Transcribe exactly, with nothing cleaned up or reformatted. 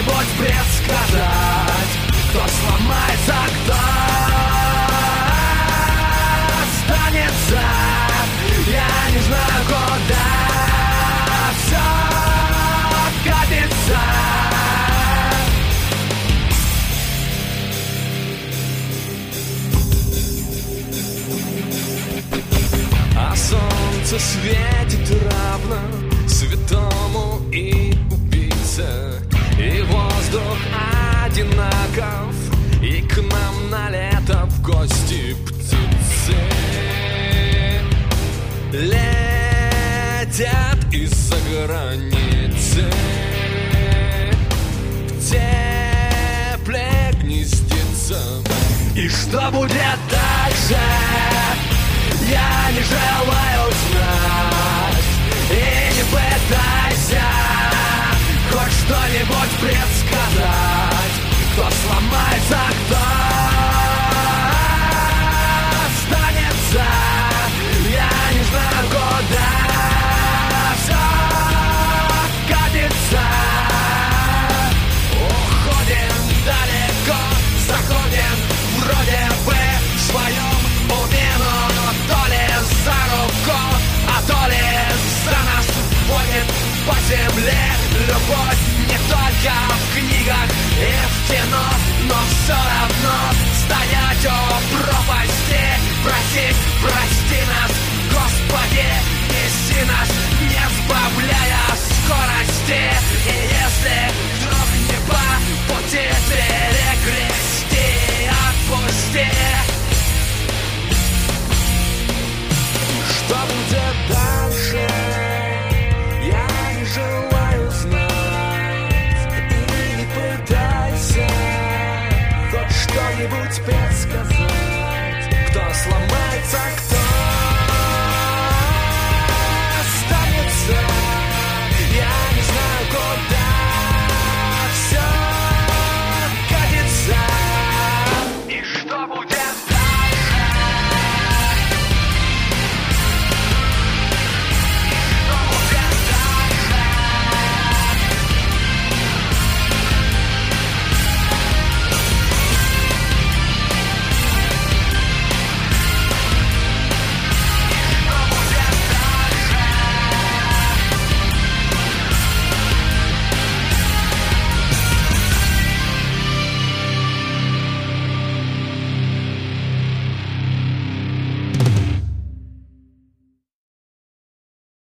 что-нибудь предсказать. Кто сломается, кто останется, я не знаю, куда все катится. А солнце светит равно святому и убийце, и воздух одинаков, и к нам на лето в гости птицы летят из-за границы, в тепле гнездится. И что будет дальше, я не желаю знать. И не пытайся хоть что-нибудь предсказать. Кто сломается, кто останется, я не знаю, куда все катится. Уходим далеко, заходим вроде бы в своем уме, но то ли за руку, а то ли за нас водит по земле любовь. Не только в книгах и в кино, но все равно стоять у пропасти, просить, прости нас, Господи, неси нас, не сбавляя скорости. И если вдруг не по пути перекрести, отпусти. Что будет дальше, я не желаю знать. И не пытайся хоть что-нибудь предсказать.